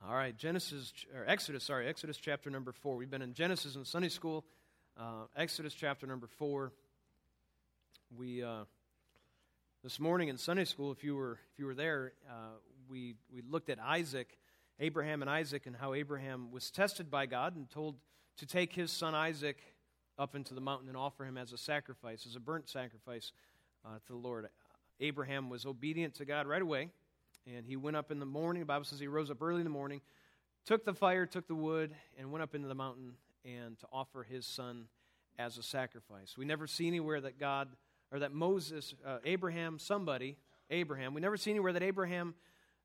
All right, Exodus chapter number 4. We've been in Genesis in Sunday school. Exodus chapter number 4. We this morning in Sunday school, if you were there, we looked at Abraham and Isaac, and how Abraham was tested by God and told to take his son Isaac up into the mountain and offer him as a sacrifice, as a burnt sacrifice to the Lord. Abraham was obedient to God right away. And he went up in the morning. The Bible says he rose up early in the morning, took the fire, took the wood, and went up into the mountain and to offer his son as a sacrifice. We never see anywhere that God, or that Moses, Abraham, we never see anywhere that Abraham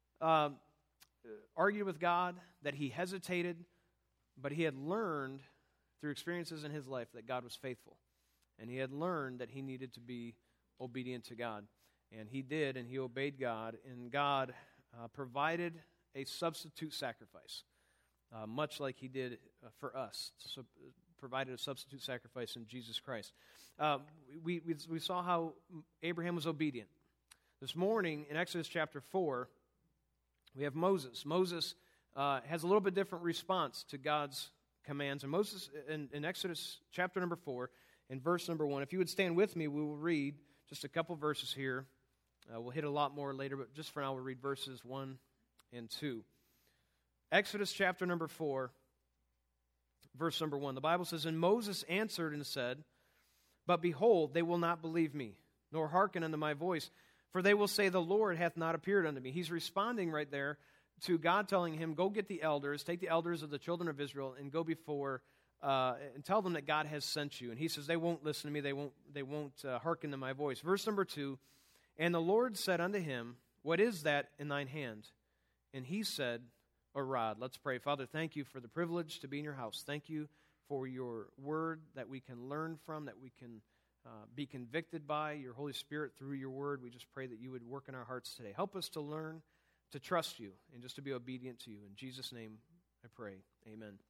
argued with God, that he hesitated, but he had learned through experiences in his life that God was faithful. And he had learned that he needed to be obedient to God. And he did, and he obeyed God, and God provided a substitute sacrifice, much like he did for us, so provided a substitute sacrifice in Jesus Christ. We saw how Abraham was obedient. This morning, in Exodus chapter 4, we have Moses. Moses has a little bit different response to God's commands. And Moses, in Exodus chapter number 4, in verse number 1, if you would stand with me, we will read just a couple verses here. We'll hit a lot more later, but just for now, we'll read verses 1 and 2. Exodus chapter number 4, verse number 1. The Bible says, "And Moses answered and said, But behold, they will not believe me, nor hearken unto my voice, for they will say, The Lord hath not appeared unto me." He's responding right there to God telling him, go get the elders, take the elders of the children of Israel, and go before, and tell them that God has sent you. And he says, they won't listen to me, they won't hearken to my voice. Verse number 2, "And the Lord said unto him, What is that in thine hand? And he said, A rod." Let's pray. Father, thank you for the privilege to be in your house. Thank you for your word that we can learn from, that we can be convicted by, your Holy Spirit through your word. We just pray that you would work in our hearts today. Help us to learn to trust you and just to be obedient to you. In Jesus' name I pray. Amen.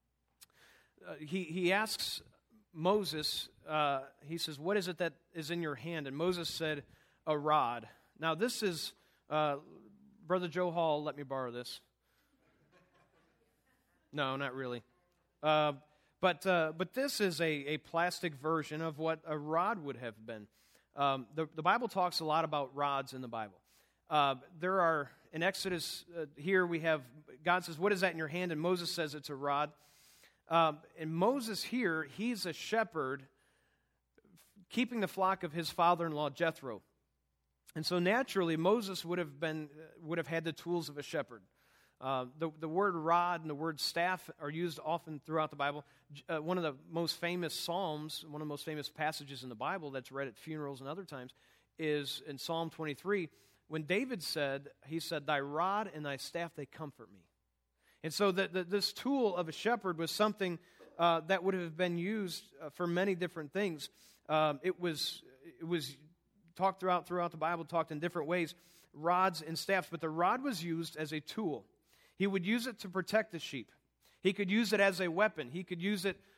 He asks Moses, he says, "What is it that is in your hand?" And Moses said, "A rod." Now this is, Brother Joe Hall, let me borrow this. No, not really. But this is a plastic version of what a rod would have been. The Bible talks a lot about rods in the Bible. There are, in Exodus, here we have, God says, "What is that in your hand?" And Moses says it's a rod. And Moses here, he's a shepherd keeping the flock of his father-in-law Jethro. And so naturally, Moses would have had the tools of a shepherd. The word rod and the word staff are used often throughout the Bible. One of the most famous psalms, one of the most famous passages in the Bible that's read at funerals and other times, is in Psalm 23, when David said, "Thy rod and thy staff, they comfort me." And so this tool of a shepherd was something that would have been used for many different things. It was talked throughout the Bible, talked in different ways, rods and staffs. But the rod was used as a tool. He would use it to protect the sheep. He could use it as a weapon. He could use it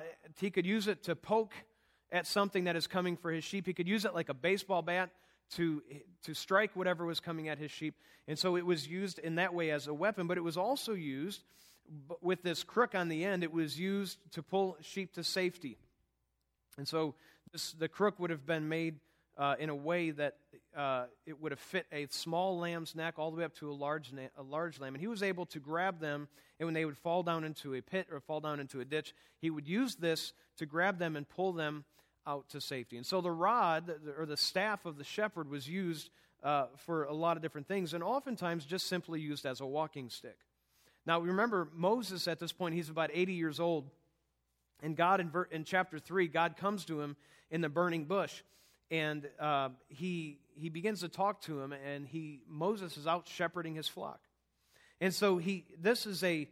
to poke at something that is coming for his sheep. He could use it like a baseball bat to strike whatever was coming at his sheep. And so it was used in that way as a weapon. But it was also used with this crook on the end. It was used to pull sheep to safety. And so the crook would have been made in a way that it would have fit a small lamb's neck all the way up to a large lamb. And he was able to grab them, and when they would fall down into a pit or fall down into a ditch, he would use this to grab them and pull them out to safety. And so the rod, or the staff of the shepherd, was used for a lot of different things, and oftentimes just simply used as a walking stick. Now remember, Moses at this point, he's about 80 years old, and God, in chapter 3, God comes to him in the burning bush. And he begins to talk to him, and Moses is out shepherding his flock. And so this was a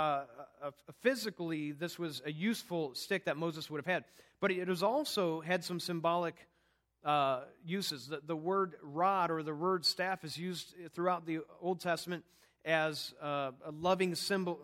useful stick that Moses would have had. But it has also had some symbolic uses. The word rod or the word staff is used throughout the Old Testament as a loving symbol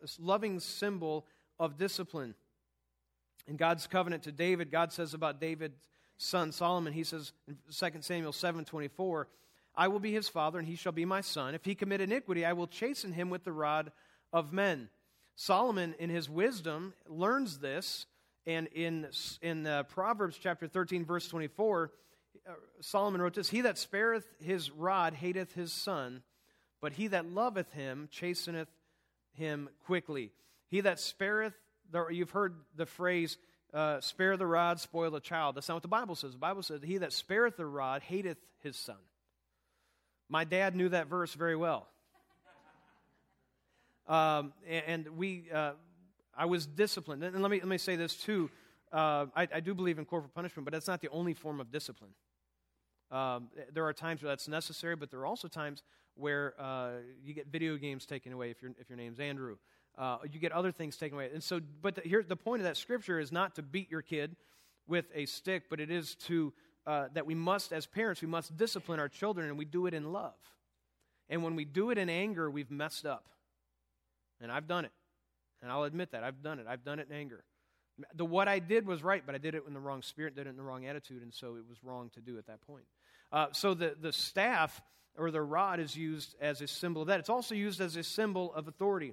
of discipline. In God's covenant to David, God says about David's son Solomon, he says in 2 Samuel 7:24, I will be his father, and he shall be my son. If he commit iniquity, I will chasten him with the rod of men. Solomon, in his wisdom, learns this, and in Proverbs chapter 13, verse 24, Solomon wrote this, He that spareth his rod hateth his son, but he that loveth him chasteneth him quickly. He that spareth, you've heard the phrase, spare the rod, spoil the child. That's not what the Bible says. The Bible says, he that spareth the rod hateth his son. My dad knew that verse very well. I was disciplined. And let me say this too. I do believe in corporal punishment, but that's not the only form of discipline. There are times where that's necessary, but there are also times where you get video games taken away if your name's Andrew. You get other things taken away. And so, but here's the point of that scripture is not to beat your kid with a stick, but it is to that we must, as parents, we must discipline our children, and we do it in love. And when we do it in anger, we've messed up. And I've done it. And I'll admit that. I've done it. I've done it in anger. What I did was right, but I did it in the wrong spirit, did it in the wrong attitude, and so it was wrong to do at that point. So the staff or the rod is used as a symbol of that. It's also used as a symbol of authority.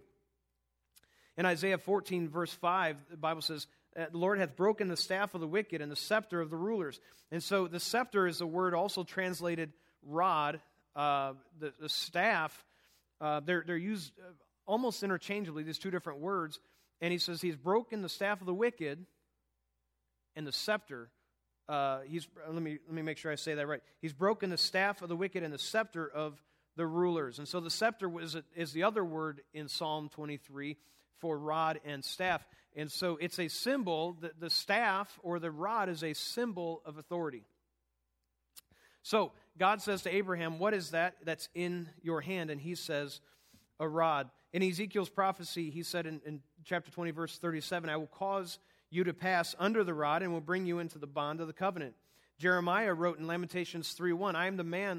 In Isaiah 14, verse 5, the Bible says, the Lord hath broken the staff of the wicked and the scepter of the rulers. And so the scepter is the word also translated rod. The staff, they're used almost interchangeably, these two different words. And he says he's broken the staff of the wicked and the scepter. Let me make sure I say that right. He's broken the staff of the wicked and the scepter of the rulers. And so the scepter is the other word in Psalm 23 for rod and staff. And so it's a symbol, the staff or the rod is a symbol of authority. So God says to Abraham, what is that that's in your hand? And he says, a rod. In Ezekiel's prophecy, he said in chapter 20, verse 37, I will cause you to pass under the rod and will bring you into the bond of the covenant. Jeremiah wrote in Lamentations 3:1, I am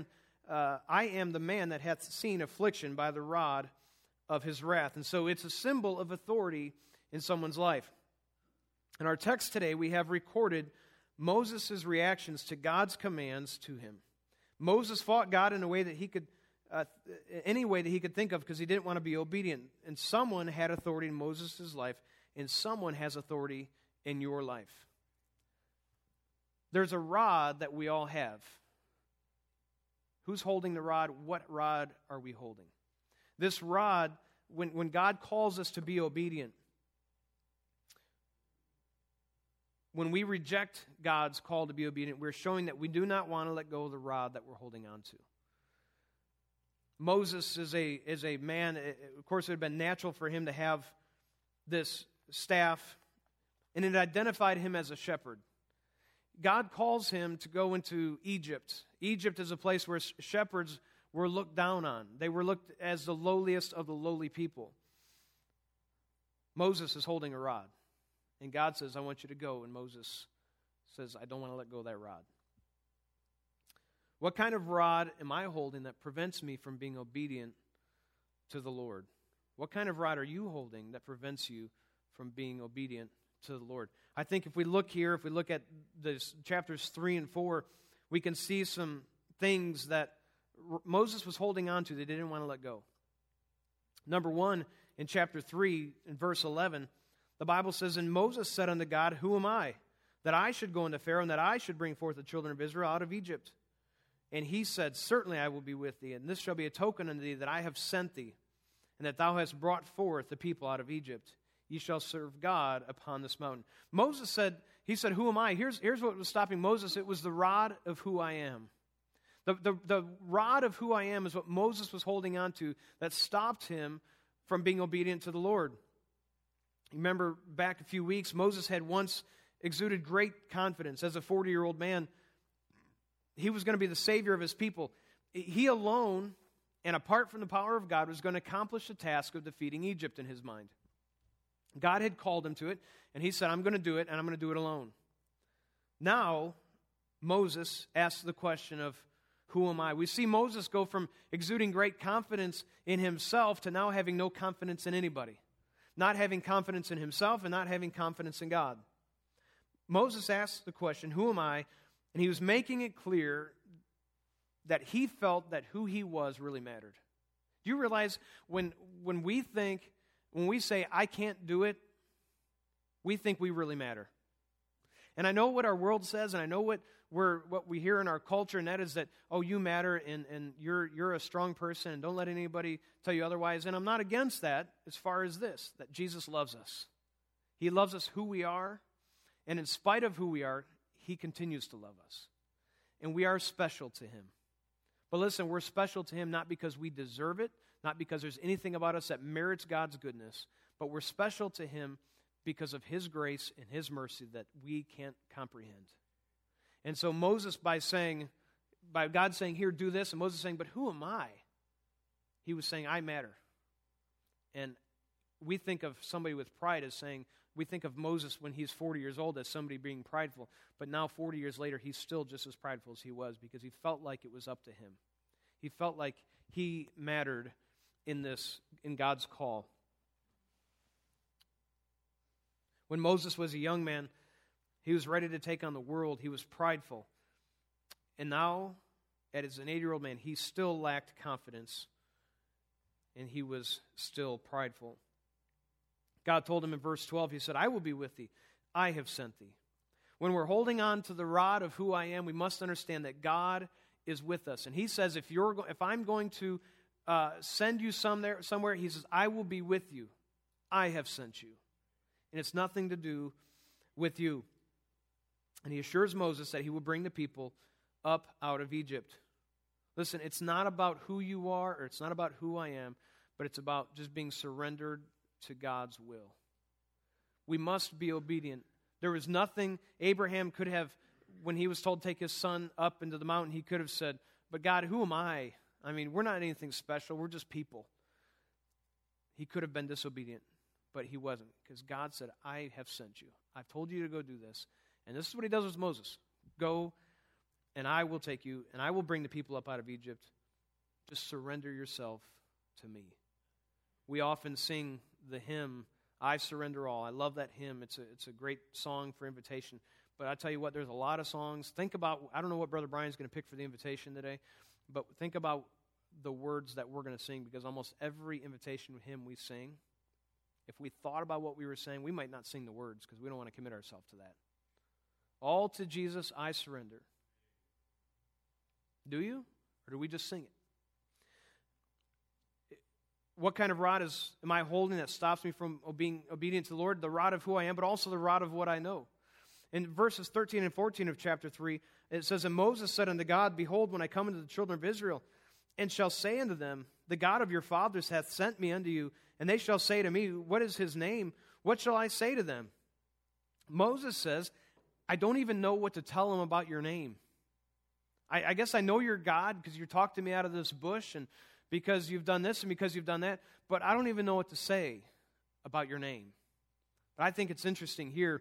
the man that hath seen affliction by the rod of his wrath. And so it's a symbol of authority in someone's life. In our text today, we have recorded Moses' reactions to God's commands to him. Moses fought God in a way that he could, any way that he could think of, because he didn't want to be obedient. And someone had authority in Moses' life, and someone has authority in your life. There's a rod that we all have. Who's holding the rod? What rod are we holding? This rod, when God calls us to be obedient, when we reject God's call to be obedient, we're showing that we do not want to let go of the rod that we're holding on to. Moses is a man, of course it would have been natural for him to have this staff, and it identified him as a shepherd. God calls him to go into Egypt. Egypt is a place where shepherds were looked down on. They were looked as the lowliest of the lowly people. Moses is holding a rod. And God says, I want you to go. And Moses says, I don't want to let go of that rod. What kind of rod am I holding that prevents me from being obedient to the Lord? What kind of rod are you holding that prevents you from being obedient to the Lord? I think if we look at this chapters 3 and 4, we can see some things that Moses was holding on to that he didn't want to let go. Number one, in chapter 3, in verse 11, the Bible says, And Moses said unto God, Who am I, that I should go unto Pharaoh, and that I should bring forth the children of Israel out of Egypt? And he said, Certainly I will be with thee, and this shall be a token unto thee that I have sent thee, and that thou hast brought forth the people out of Egypt. Ye shall serve God upon this mountain. Moses said, Who am I? Here's what was stopping Moses. It was the rod of who I am. The rod of who I am is what Moses was holding on to that stopped him from being obedient to the Lord. Remember back a few weeks, Moses had once exuded great confidence. As a 40-year-old man, he was going to be the savior of his people. He alone, and apart from the power of God, was going to accomplish the task of defeating Egypt in his mind. God had called him to it, and he said, I'm going to do it, and I'm going to do it alone. Now, Moses asks the question of, who am I? We see Moses go from exuding great confidence in himself to now having no confidence in anybody. Not having confidence in himself and not having confidence in God. Moses asked the question, who am I? And he was making it clear that he felt that who he was really mattered. Do you realize when we say, I can't do it, we think we really matter. And I know what our world says, and I know what we hear in our culture, and that is that, oh, you matter, and you're a strong person, and don't let anybody tell you otherwise. And I'm not against that as far as this, that Jesus loves us. He loves us who we are, and in spite of who we are, he continues to love us. And we are special to him. But listen, we're special to him not because we deserve it, not because there's anything about us that merits God's goodness, but we're special to him because of his grace and his mercy that we can't comprehend. And so Moses, by God saying, here, do this, and Moses saying, but who am I? He was saying, I matter. And we think of somebody with pride as saying, we think of Moses when he's 40 years old as somebody being prideful, but now 40 years later, he's still just as prideful as he was because he felt like it was up to him. He felt like he mattered in God's call. When Moses was a young man, he was ready to take on the world. He was prideful. And now, as an 8-year-old man, he still lacked confidence, and he was still prideful. God told him in verse 12, he said, I will be with thee. I have sent thee. When we're holding on to the rod of who I am, we must understand that God is with us. And he says, if I'm going to send you somewhere, he says, I will be with you. I have sent you. And it's nothing to do with you. And he assures Moses that he will bring the people up out of Egypt. Listen, it's not about who you are, or it's not about who I am, but it's about just being surrendered to God's will. We must be obedient. There was nothing Abraham could have, when he was told to take his son up into the mountain, he could have said, but God, who am I? I mean, we're not anything special. We're just people. He could have been disobedient, but he wasn't, because God said, I have sent you. I've told you to go do this. And this is what he does with Moses. Go, and I will take you, and I will bring the people up out of Egypt. Just surrender yourself to me. We often sing the hymn, I Surrender All. I love that hymn. It's a great song for invitation. But I tell you what, there's a lot of songs. Think about, I don't know what Brother Brian's going to pick for the invitation today, but think about the words that we're going to sing, because almost every invitation hymn we sing, if we thought about what we were saying, we might not sing the words because we don't want to commit ourselves to that. All to Jesus I surrender. Do you? Or do we just sing it? What kind of rod am I holding that stops me from being obedient to the Lord? The rod of who I am, but also the rod of what I know. In verses 13 and 14 of chapter 3, it says, And Moses said unto God, Behold, when I come unto the children of Israel, and shall say unto them, The God of your fathers hath sent me unto you, and they shall say to me, What is his name? What shall I say to them? Moses says, I don't even know what to tell them about your name. I guess I know you're God because you talked to me out of this bush, and because you've done this and because you've done that, but I don't even know what to say about your name. But I think it's interesting here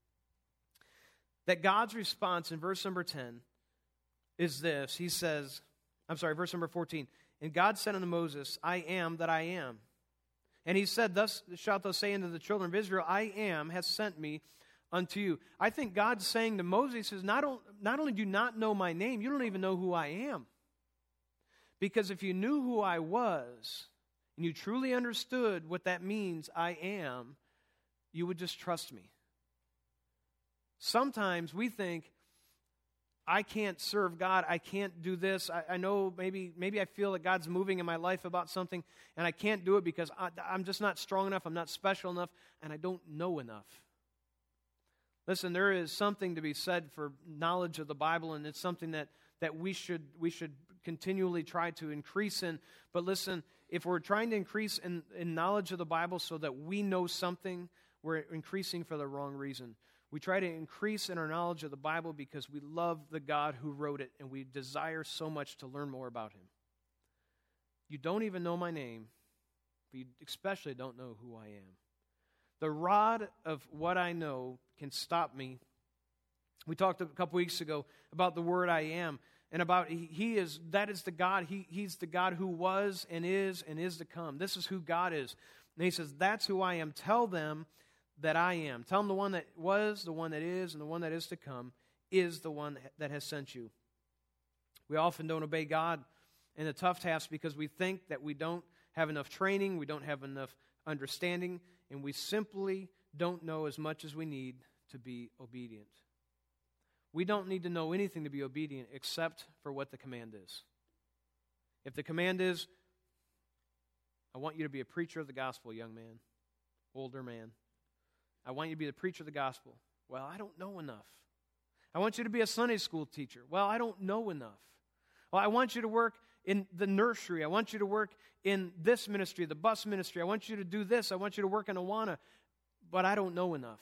that God's response in verse number 10 is this. He says, verse number 14, And God said unto Moses, I am that I am. And he said, Thus shalt thou say unto the children of Israel, I am hath sent me unto you. I think God's saying to Moses, he says, not only do you not know my name, you don't even know who I am. Because if you knew who I was, and you truly understood what that means, I am, you would just trust me. Sometimes we think, I can't serve God, I can't do this, I know maybe I feel that God's moving in my life about something, and I can't do it because I'm just not strong enough, I'm not special enough, and I don't know enough. Listen, there is something to be said for knowledge of the Bible, and it's something that we should continually try to increase in. But listen, if we're trying to increase in knowledge of the Bible so that we know something, we're increasing for the wrong reason. We try to increase in our knowledge of the Bible because we love the God who wrote it, and we desire so much to learn more about him. You don't even know my name, but you especially don't know who I am. The rod of what I know can stop me. We talked a couple weeks ago about the word I am, and about that is the God. He's the God who was and is to come. This is who God is. And he says, that's who I am. Tell them that I am. Tell them the one that was, the one that is, and the one that is to come is the one that has sent you. We often don't obey God in the tough tasks because we think that we don't have enough training, we don't have enough understanding, and we simply don't know as much as we need to be obedient. We don't need to know anything to be obedient except for what the command is. If the command is, I want you to be a preacher of the gospel, young man, older man. I want you to be the preacher of the gospel. Well, I don't know enough. I want you to be a Sunday school teacher. Well, I don't know enough. Well, I want you to work in the nursery. I want you to work in this ministry, the bus ministry. I want you to do this. I want you to work in Awana. But I don't know enough.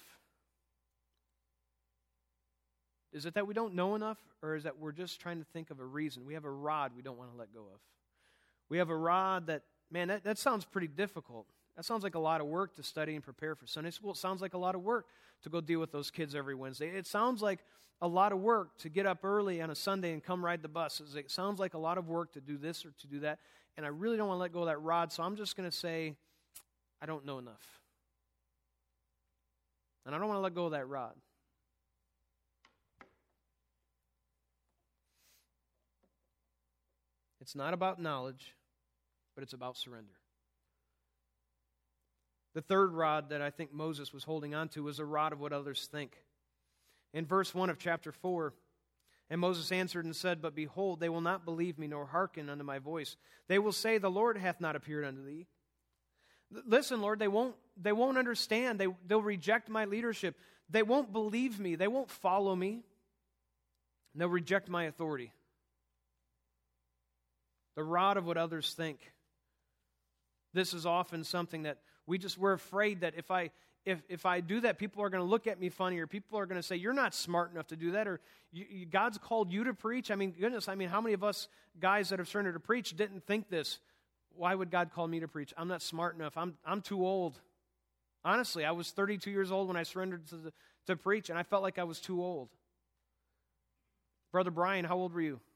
Is it that we don't know enough, or is that we're just trying to think of a reason? We have a rod we don't want to let go of. We have a rod that, man, that sounds pretty difficult. That sounds like a lot of work to study and prepare for Sunday school. It sounds like a lot of work to go deal with those kids every Wednesday. It sounds like a lot of work to get up early on a Sunday and come ride the buses. It sounds like a lot of work to do this or to do that. And I really don't want to let go of that rod, so I'm just going to say, I don't know enough. And I don't want to let go of that rod. It's not about knowledge, but it's about surrender. The third rod that I think Moses was holding on to was a rod of what others think. In verse 1 of chapter 4, and Moses answered and said, But behold, they will not believe me, nor hearken unto my voice. They will say, The Lord hath not appeared unto thee. Listen, Lord, they won't understand. They'll reject my leadership. They won't believe me. They won't follow me. And they'll reject my authority. The rod of what others think. This is often something that we're afraid that if I do that, people are going to look at me funny, or people are going to say, you're not smart enough to do that, or God's called you to preach. I mean, goodness, how many of us guys that have surrendered to preach didn't think this? Why would God call me to preach? I'm not smart enough. I'm too old. Honestly, I was 32 years old when I surrendered to preach, and I felt like I was too old. Brother Brian, how old were you?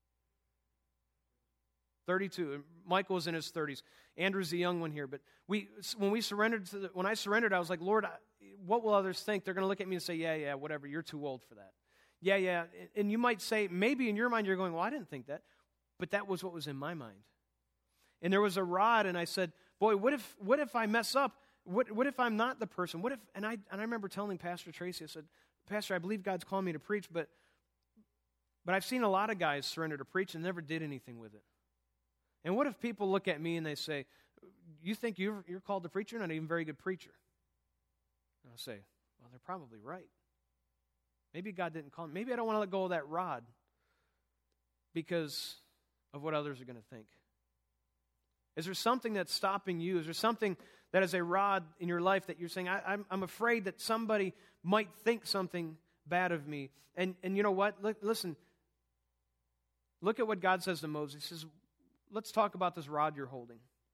32. Michael was in his 30s. Andrew's the young one here. But when I surrendered, I was like, Lord, what will others think? They're going to look at me and say, yeah, whatever, you're too old for that. Yeah. And you might say, maybe in your mind you're going, well, I didn't think that. But that was what was in my mind. And there was a rod, and I said, boy, what if I mess up? What if I'm not the person? And I remember telling Pastor Tracy, I said, Pastor, I believe God's calling me to preach, but I've seen a lot of guys surrender to preach and never did anything with it. And what if people look at me and they say, you think you're called to preach? You're not even a very good preacher. And I'll say, well, they're probably right. Maybe God didn't call me. Maybe I don't want to let go of that rod because of what others are going to think. Is there something that's stopping you? Is there something that is a rod in your life that you're saying, I'm afraid that somebody might think something bad of me? And you know what? Listen. Look at what God says to Moses. He says, let's talk about this rod you're holding.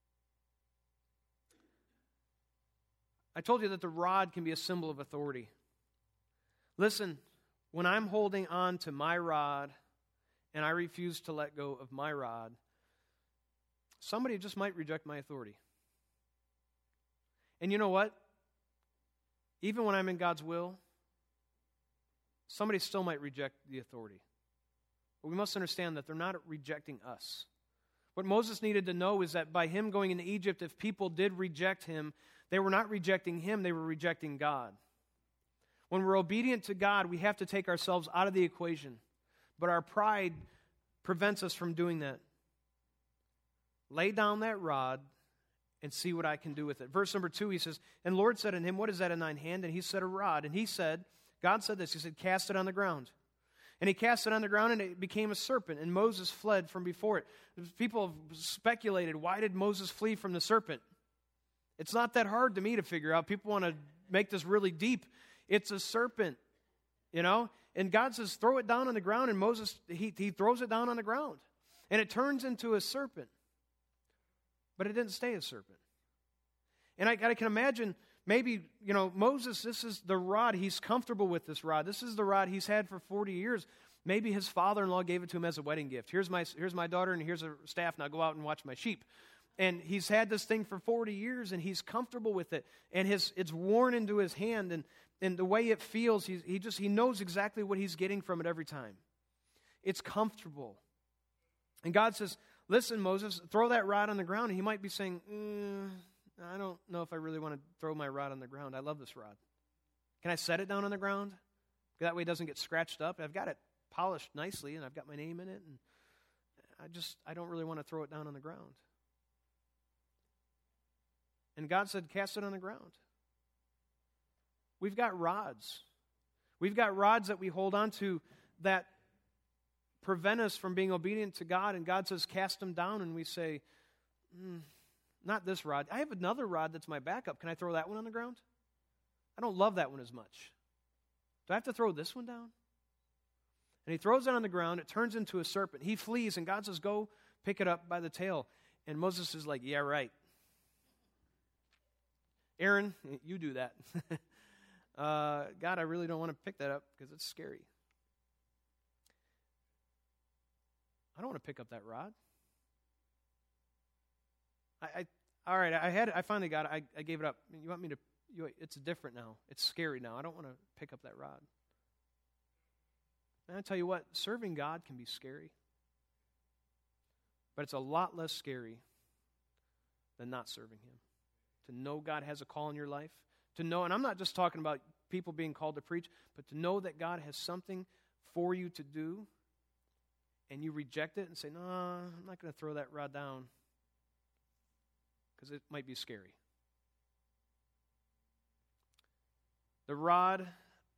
I told you that the rod can be a symbol of authority. Listen, when I'm holding on to my rod and I refuse to let go of my rod, somebody just might reject my authority. And you know what? Even when I'm in God's will, somebody still might reject the authority. But we must understand that they're not rejecting us. What Moses needed to know is that by him going into Egypt, if people did reject him, they were not rejecting him, they were rejecting God. When we're obedient to God, we have to take ourselves out of the equation. But our pride prevents us from doing that. Lay down that rod and see what I can do with it. Verse number 2, he says, And Lord said unto him, What is that in thine hand? And he said, A rod. And he said, God said this, he said, Cast it on the ground. And he cast it on the ground, and it became a serpent, and Moses fled from before it. People have speculated, why did Moses flee from the serpent? It's not that hard to me to figure out. People want to make this really deep. It's a serpent, And God says, throw it down on the ground, and Moses, he throws it down on the ground. And it turns into a serpent. But it didn't stay a serpent. And I can imagine, maybe, Moses, this is the rod. He's comfortable with this rod. This is the rod he's had for 40 years. Maybe his father-in-law gave it to him as a wedding gift. Here's my daughter, and here's a staff. Now go out and watch my sheep. And he's had this thing for 40 years, and he's comfortable with it. And it's worn into his hand, and the way it feels, he knows exactly what he's getting from it every time. It's comfortable. And God says, listen, Moses, throw that rod on the ground. And he might be saying, I don't know if I really want to throw my rod on the ground. I love this rod. Can I set it down on the ground? That way it doesn't get scratched up. I've got it polished nicely, and I've got my name in it, and I don't really want to throw it down on the ground. And God said, cast it on the ground. We've got rods. We've got rods that we hold on to that prevent us from being obedient to God, and God says, cast them down, and we say, not this rod. I have another rod that's my backup. Can I throw that one on the ground? I don't love that one as much. Do I have to throw this one down? And he throws it on the ground. It turns into a serpent. He flees, and God says, go pick it up by the tail. And Moses is like, yeah, right. Aaron, you do that. God, I really don't want to pick that up because it's scary. I don't want to pick up that rod. All right, I finally got it. I gave it up. You want me to, it's different now. It's scary now. I don't want to pick up that rod. And I tell you what, serving God can be scary. But it's a lot less scary than not serving Him. To know God has a call in your life. To know, and I'm not just talking about people being called to preach, but to know that God has something for you to do, and you reject it and say, no, I'm not going to throw that rod down, because it might be scary. The rod,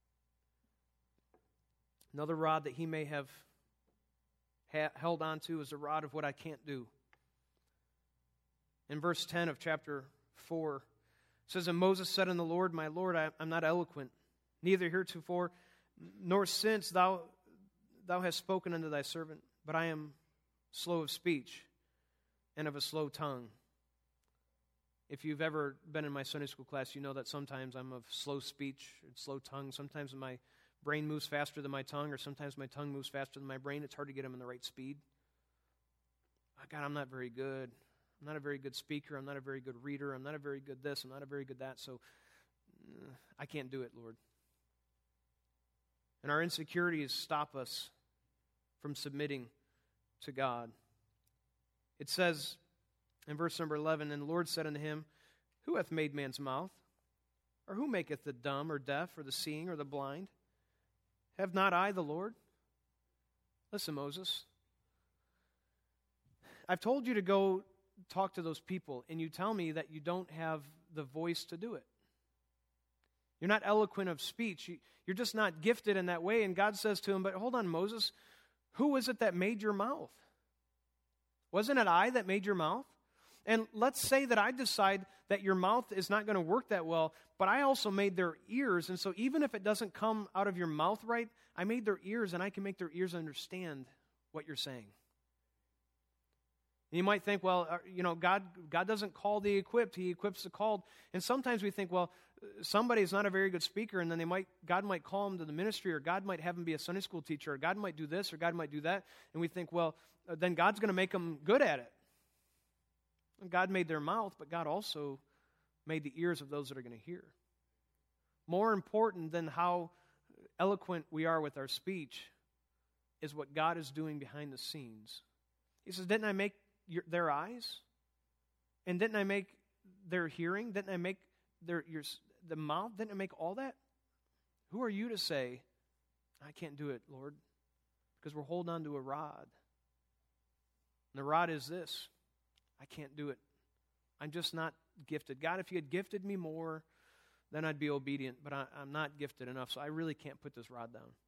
another rod that he may have held on to is the rod of what I can't do. In verse 10 of chapter 4, it says, and Moses said unto the Lord, my Lord, I'm not eloquent, neither heretofore, nor since thou hast spoken unto thy servant, but I am slow of speech and of a slow tongue. If you've ever been in my Sunday school class, you know that sometimes I'm of slow speech and slow tongue. Sometimes my brain moves faster than my tongue, or sometimes my tongue moves faster than my brain. It's hard to get them in the right speed. God, I'm not very good. I'm not a very good speaker. I'm not a very good reader. I'm not a very good this. I'm not a very good that. So I can't do it, Lord. And our insecurities stop us from submitting to God. It says in verse number 11, and the Lord said unto him, who hath made man's mouth? Or who maketh the dumb or deaf or the seeing or the blind? Have not I the Lord? Listen, Moses, I've told you to go talk to those people, and you tell me that you don't have the voice to do it. You're not eloquent of speech. You're just not gifted in that way. And God says to him, but hold on, Moses, who is it that made your mouth? Wasn't it I that made your mouth? And let's say that I decide that your mouth is not going to work that well, but I also made their ears. And so even if it doesn't come out of your mouth right, I made their ears, and I can make their ears understand what you're saying. And you might think, well, God doesn't call the equipped. He equips the called. And sometimes we think, well, somebody's not a very good speaker, and then God might call him to the ministry, or God might have him be a Sunday school teacher, or God might do this, or God might do that. And we think, well, then God's going to make them good at it. And God made their mouth, but God also made the ears of those that are going to hear. More important than how eloquent we are with our speech is what God is doing behind the scenes. He says, didn't I make their eyes? And didn't I make their hearing? Didn't I make the mouth? Didn't I make all that? Who are you to say, I can't do it, Lord? Because we're holding on to a rod. And the rod is this: I can't do it. I'm just not gifted. God, if you had gifted me more, then I'd be obedient, but I'm not gifted enough, so I really can't put this rod down.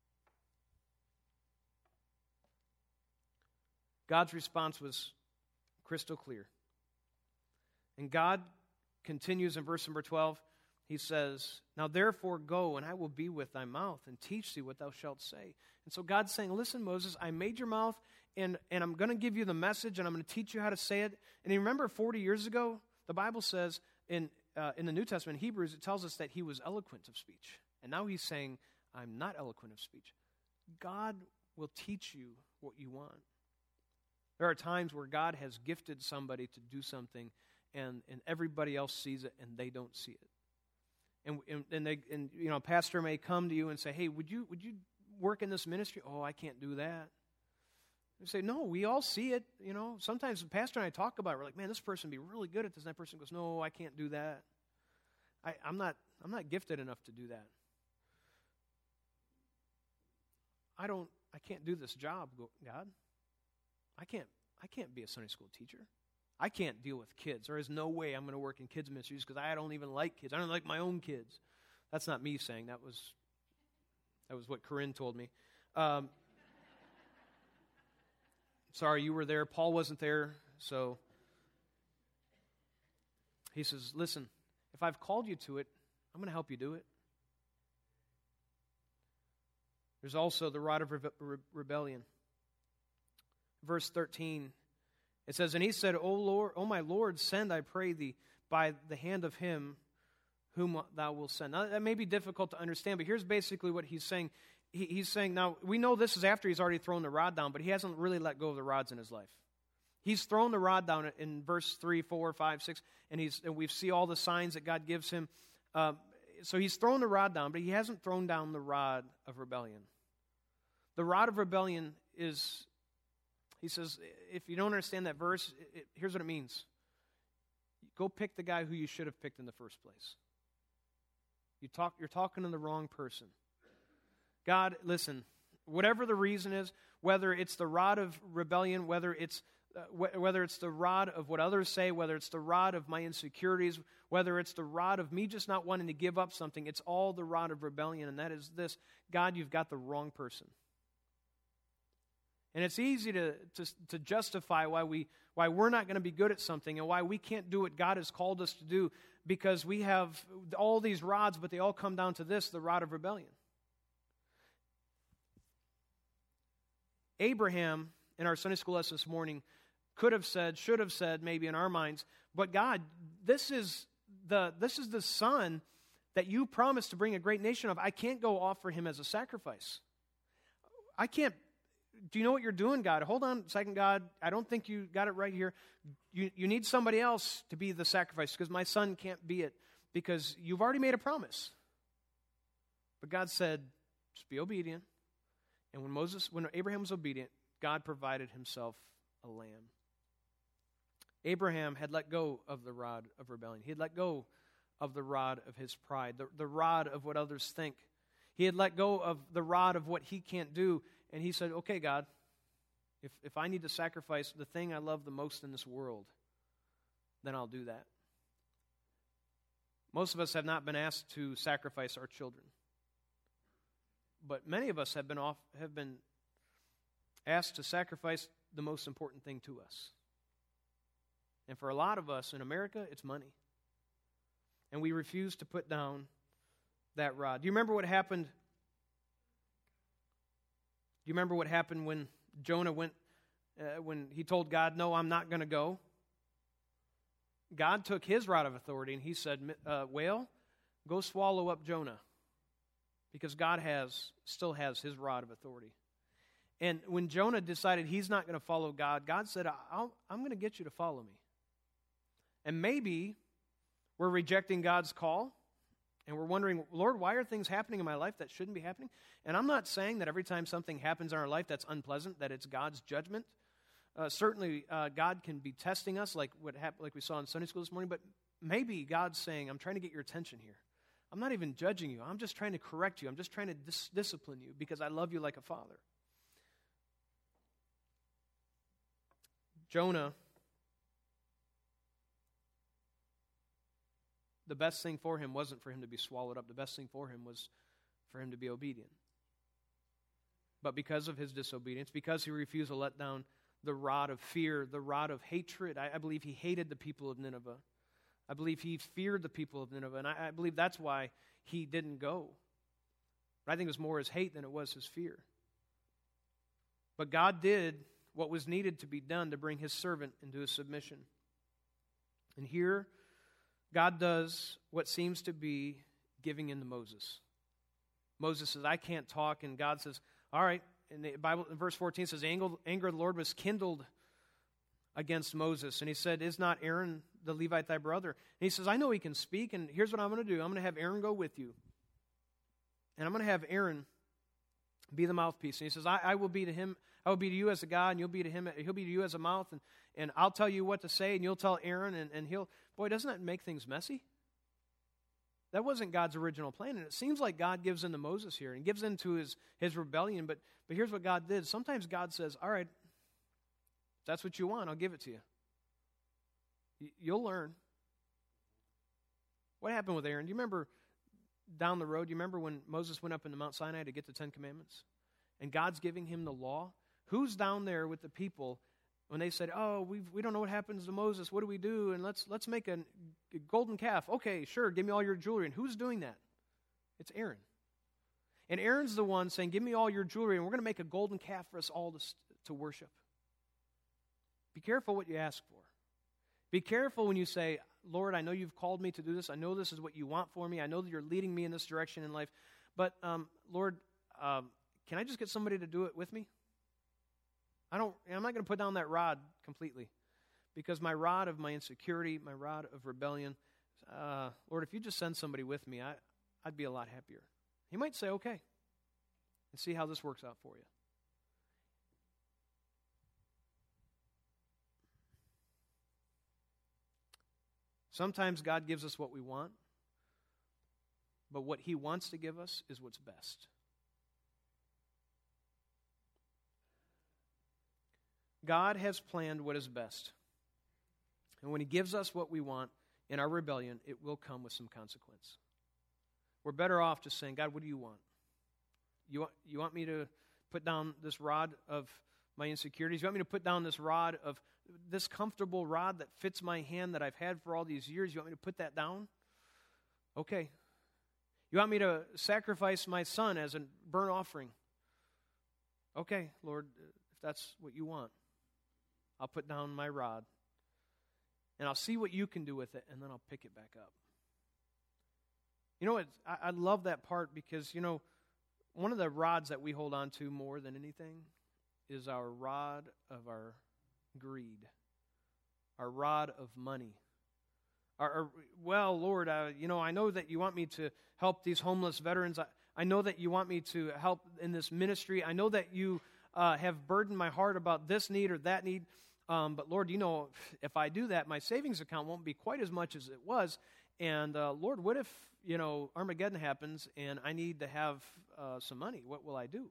God's response was crystal clear. And God continues in verse number 12. He says, now therefore go, and I will be with thy mouth, and teach thee what thou shalt say. And so God's saying, listen, Moses, I made your mouth, and I'm going to give you the message, and I'm going to teach you how to say it. And you remember 40 years ago, the Bible says in the New Testament, in Hebrews, it tells us that he was eloquent of speech. And now he's saying, I'm not eloquent of speech. God will teach you what you want. There are times where God has gifted somebody to do something, and everybody else sees it, and they don't see it. And a pastor may come to you and say, hey, would you work in this ministry? Oh, I can't do that. We say, no, we all see it. Sometimes the pastor and I talk about it. We're like, man, this person would be really good at this. And that person goes, no, I can't do that. I'm not gifted enough to do that. I can't do this job, God. I can't be a Sunday school teacher. I can't deal with kids. There is no way I'm going to work in kids ministries because I don't even like kids. I don't like my own kids. That's not me saying. That was what Corinne told me. Sorry, you were there. Paul wasn't there. So he says, listen, if I've called you to it, I'm going to help you do it. There's also the rod of rebellion. Verse 13, it says, and he said, O my Lord, send, I pray thee, by the hand of him whom thou wilt send. Now, that may be difficult to understand, but here's basically what he's saying. He's saying, now, we know this is after he's already thrown the rod down, but he hasn't really let go of the rods in his life. He's thrown the rod down in verse 3, 4, 5, 6, and we see all the signs that God gives him. So he's thrown the rod down, but he hasn't thrown down the rod of rebellion. The rod of rebellion is, he says, if you don't understand that verse, here's what it means. Go pick the guy who you should have picked in the first place. You're talking to the wrong person. God, listen, whatever the reason is, whether it's the rod of rebellion, whether it's the rod of what others say, whether it's the rod of my insecurities, whether it's the rod of me just not wanting to give up something, it's all the rod of rebellion, and that is this: God, you've got the wrong person. And it's easy to justify why we're not going to be good at something and why we can't do what God has called us to do, because we have all these rods, but they all come down to this, the rod of rebellion. Abraham, in our Sunday school lesson this morning, could have said, should have said, maybe in our minds, but God, this is the son that you promised to bring a great nation of. I can't go offer him as a sacrifice. I can't. Do you know what you're doing, God? Hold on a second, God. I don't think you got it right here. You need somebody else to be the sacrifice, because my son can't be it, because you've already made a promise. But God said, just be obedient. And when Abraham was obedient, God provided himself a lamb. Abraham had let go of the rod of rebellion. He had let go of the rod of his pride, the rod of what others think. He had let go of the rod of what he can't do. And he said, okay, God, if I need to sacrifice the thing I love the most in this world, then I'll do that. Most of us have not been asked to sacrifice our children. But many of us have been asked to sacrifice the most important thing to us. And for a lot of us in America, it's money. And we refuse to put down that rod. Do you remember what happened? Do you remember what happened when Jonah went, when he told God, no, I'm not going to go? God took his rod of authority and he said, whale, go swallow up Jonah. Because God still has his rod of authority. And when Jonah decided he's not going to follow God, God said, I'm going to get you to follow me. And maybe we're rejecting God's call, and we're wondering, Lord, why are things happening in my life that shouldn't be happening? And I'm not saying that every time something happens in our life that's unpleasant, that it's God's judgment. Certainly, God can be testing us like we saw in Sunday school this morning, but maybe God's saying, I'm trying to get your attention here. I'm not even judging you. I'm just trying to correct you. I'm just trying to discipline you because I love you like a father. Jonah, the best thing for him wasn't for him to be swallowed up. The best thing for him was for him to be obedient. But because of his disobedience, because he refused to let down the rod of fear, the rod of hatred, I believe he hated the people of Nineveh. I believe he feared the people of Nineveh, and I believe that's why he didn't go. But I think it was more his hate than it was his fear. But God did what was needed to be done to bring his servant into his submission. And here, God does what seems to be giving in to Moses. Moses says, I can't talk, and God says, all right. And the Bible, in verse 14, says, anger of the Lord was kindled against Moses. And he said, is not Aaron the Levite thy brother? And he says, I know he can speak, and here's what I'm going to do. I'm going to have Aaron go with you. And I'm going to have Aaron be the mouthpiece. And he says, I will be to him I will be to you as a God, and he'll be to you as a mouth, and I'll tell you what to say, and you'll tell Aaron, and he'll... Boy, doesn't that make things messy? That wasn't God's original plan, and it seems like God gives in to Moses here, and gives in to his rebellion, but here's what God did. Sometimes God says, all right, if that's what you want, I'll give it to you. You'll learn. What happened with Aaron? Do you remember down the road, you remember when Moses went up into Mount Sinai to get the 10 Commandments? And God's giving him the law? Who's down there with the people when they said, oh, we don't know what happens to Moses, what do we do? And let's make a golden calf. Okay, sure, give me all your jewelry. And who's doing that? It's Aaron. And Aaron's the one saying, give me all your jewelry, and we're going to make a golden calf for us all to worship. Be careful what you ask for. Be careful when you say, Lord, I know you've called me to do this. I know this is what you want for me. I know that you're leading me in this direction in life. But, Lord, can I just get somebody to do it with me? I'm not going to put down that rod completely, because my rod of my insecurity, my rod of rebellion, Lord, if you just send somebody with me, I'd be a lot happier. He might say, okay, and see how this works out for you. Sometimes God gives us what we want, but what he wants to give us is what's best. God has planned what is best. And when he gives us what we want in our rebellion, it will come with some consequence. We're better off just saying, God, what do you want? You want me to put down this rod of my insecurities? You want me to put down this rod of this comfortable rod that fits my hand that I've had for all these years? You want me to put that down? Okay. You want me to sacrifice my son as a burnt offering? Okay, Lord, if that's what you want, I'll put down my rod, and I'll see what you can do with it, and then I'll pick it back up. You know what? I love that part because, one of the rods that we hold on to more than anything is our rod of our greed, our rod of money. Well, Lord, I know that you want me to help these homeless veterans. I know that you want me to help in this ministry. I know that you have burdened my heart about this need or that need. But Lord, if I do that, my savings account won't be quite as much as it was. And Lord, what if, Armageddon happens and I need to have some money? What will I do?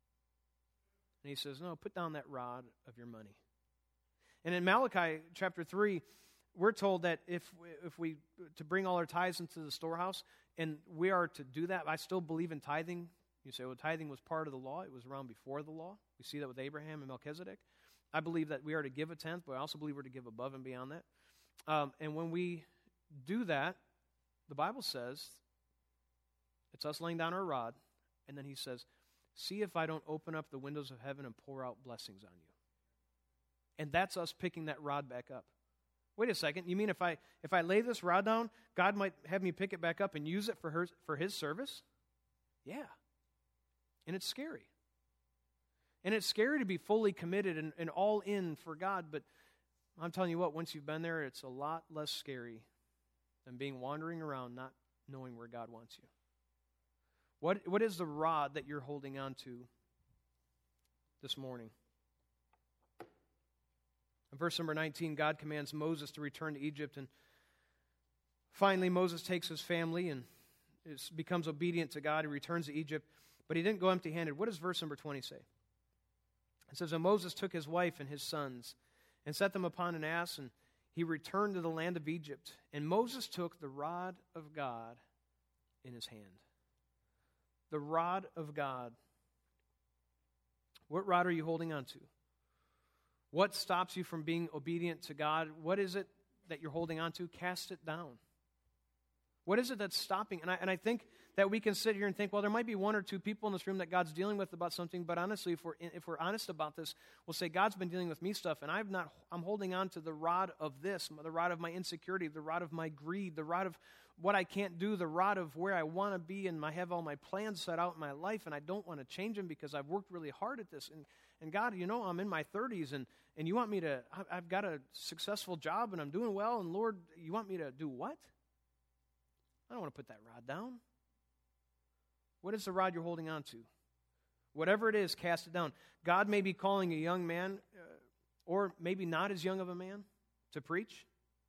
And he says, no, put down that rod of your money. And in Malachi chapter 3, we're told that if we to bring all our tithes into the storehouse, and we are to do that. I still believe in tithing. You say, well, tithing was part of the law. It was around before the law. We see that with Abraham and Melchizedek. I believe that we are to give a tenth, but I also believe we're to give above and beyond that. And when we do that, the Bible says it's us laying down our rod, and then he says, see if I don't open up the windows of heaven and pour out blessings on you. And that's us picking that rod back up. Wait a second, you mean if I lay this rod down, God might have me pick it back up and use it for his service? Yeah. And it's scary. And it's scary to be fully committed and all in for God, but I'm telling you what, once you've been there, it's a lot less scary than being wandering around not knowing where God wants you. What is the rod that you're holding on to this morning? In verse number 19, God commands Moses to return to Egypt, and finally Moses takes his family and becomes obedient to God. He returns to Egypt, but he didn't go empty-handed. What does verse number 20 say? It says, and Moses took his wife and his sons and set them upon an ass, and he returned to the land of Egypt. And Moses took the rod of God in his hand. The rod of God. What rod are you holding on to? What stops you from being obedient to God? What is it that you're holding on to? Cast it down. What is it that's stopping? And I think that we can sit here and think, well, there might be one or two people in this room that God's dealing with about something, but honestly, if we're honest about this, we'll say, God's been dealing with me stuff, and I'm holding on to the rod of this, the rod of my insecurity, the rod of my greed, the rod of what I can't do, the rod of where I want to be, and I have all my plans set out in my life, and I don't want to change them because I've worked really hard at this. And God, I'm in my 30s, and you want me to, I've got a successful job, and I'm doing well, and Lord, you want me to do what? I don't want to put that rod down. What is the rod you're holding on to? Whatever it is, cast it down. God may be calling a young man, or maybe not as young of a man, to preach.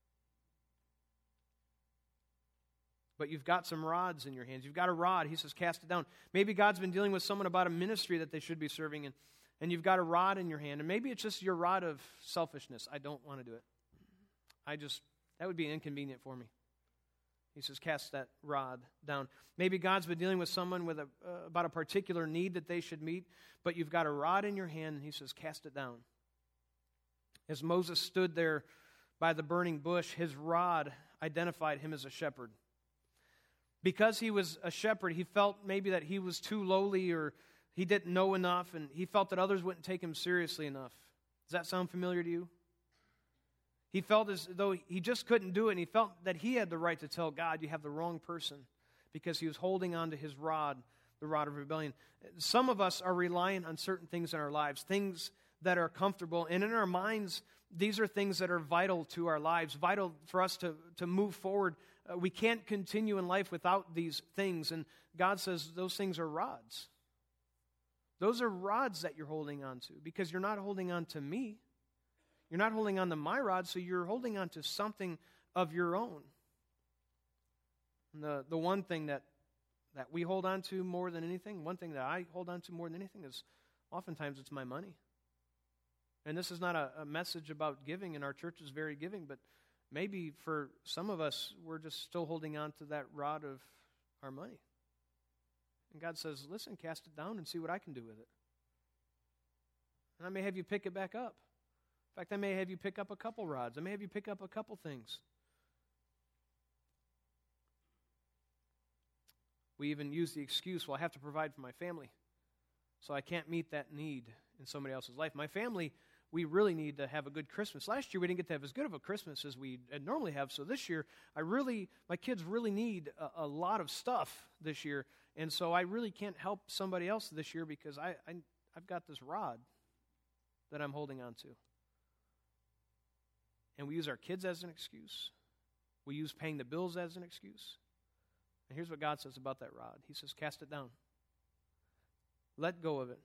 But you've got some rods in your hands. You've got a rod. He says, cast it down. Maybe God's been dealing with someone about a ministry that they should be serving in, and you've got a rod in your hand. And maybe it's just your rod of selfishness. I don't want to do it. That would be inconvenient for me. He says, cast that rod down. Maybe God's been dealing with someone with about a particular need that they should meet, but you've got a rod in your hand, and he says, cast it down. As Moses stood there by the burning bush, his rod identified him as a shepherd. Because he was a shepherd, he felt maybe that he was too lowly or he didn't know enough, and he felt that others wouldn't take him seriously enough. Does that sound familiar to you? He felt as though he just couldn't do it, and he felt that he had the right to tell God, you have the wrong person, because he was holding on to his rod, the rod of rebellion. Some of us are reliant on certain things in our lives, things that are comfortable, and in our minds, these are things that are vital to our lives, vital for us to move forward. We can't continue in life without these things, and God says those things are rods. Those are rods that you're holding on to, because you're not holding on to me. You're not holding on to my rod, so you're holding on to something of your own. And the one thing that we hold on to more than anything, one thing that I hold on to more than anything is oftentimes it's my money. And this is not a message about giving, and our church is very giving, but maybe for some of us, we're just still holding on to that rod of our money. And God says, listen, cast it down and see what I can do with it. And I may have you pick it back up. In fact, I may have you pick up a couple rods. I may have you pick up a couple things. We even use the excuse, well, I have to provide for my family, so I can't meet that need in somebody else's life. My family, we really need to have a good Christmas. Last year, we didn't get to have as good of a Christmas as we normally have, so this year, my kids really need a lot of stuff this year, and so I really can't help somebody else this year because I've got this rod that I'm holding on to. And we use our kids as an excuse. We use paying the bills as an excuse. And here's what God says about that rod. He says, cast it down. Let go of it.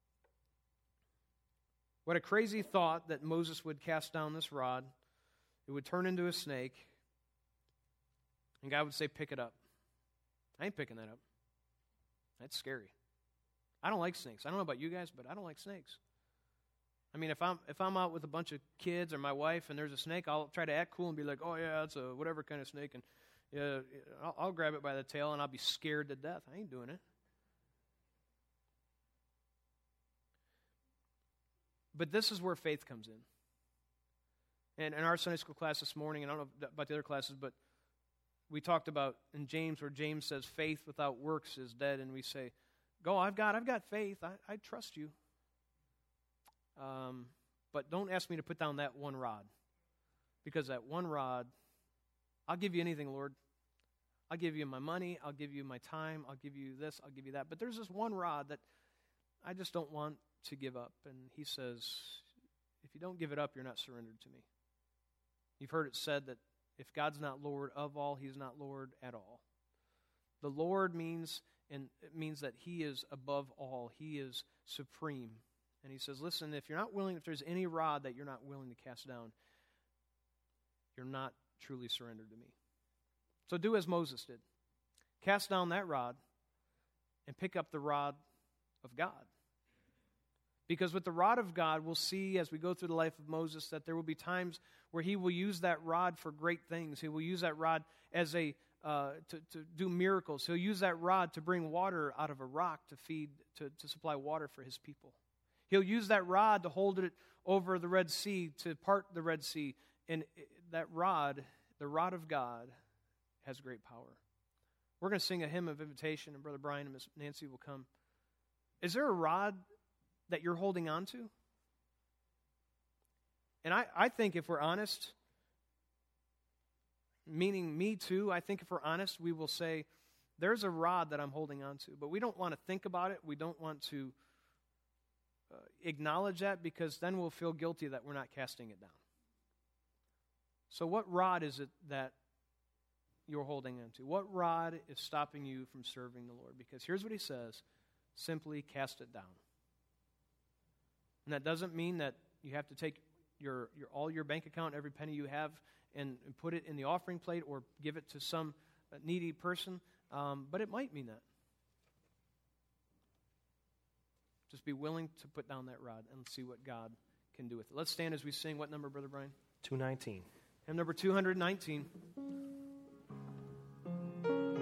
What a crazy thought that Moses would cast down this rod. It would turn into a snake. And God would say, pick it up. I ain't picking that up. That's scary. I don't like snakes. I don't know about you guys, but I don't like snakes. I mean, if I'm out with a bunch of kids or my wife and there's a snake, I'll try to act cool and be like, oh yeah, it's a whatever kind of snake, and yeah, I'll grab it by the tail and I'll be scared to death. I ain't doing it. But this is where faith comes in. And in our Sunday school class this morning, and I don't know about the other classes, but we talked about in James where James says faith without works is dead, and we say, go, I've got faith. I trust you. But don't ask me to put down that one rod, because that one rod, I'll give you anything, Lord. I'll give you my money. I'll give you my time. I'll give you this. I'll give you that. But there's this one rod that I just don't want to give up. And he says, if you don't give it up, you're not surrendered to me. You've heard it said that if God's not Lord of all, he's not Lord at all. The Lord means that he is above all. He is supreme. And he says, listen, if there's any rod that you're not willing to cast down, you're not truly surrendered to me. So do as Moses did. Cast down that rod and pick up the rod of God. Because with the rod of God, we'll see as we go through the life of Moses that there will be times where he will use that rod for great things. He will use that rod as to do miracles. He'll use that rod to bring water out of a rock to supply water for his people. He'll use that rod to hold it over the Red Sea, to part the Red Sea. And that rod, the rod of God, has great power. We're going to sing a hymn of invitation, and Brother Brian and Miss Nancy will come. Is there a rod that you're holding on to? And I think if we're honest, meaning me too, I think if we're honest, we will say, there's a rod that I'm holding on to. But we don't want to think about it. We don't want to acknowledge that, because then we'll feel guilty that we're not casting it down. So what rod is it that you're holding on to? What rod is stopping you from serving the Lord? Because here's what he says, simply cast it down. And that doesn't mean that you have to take all your bank account, every penny you have, and put it in the offering plate or give it to some needy person, but it might mean that. Just be willing to put down that rod and see what God can do with it. Let's stand as we sing. What number, Brother Brian? 219. Hymn number 219.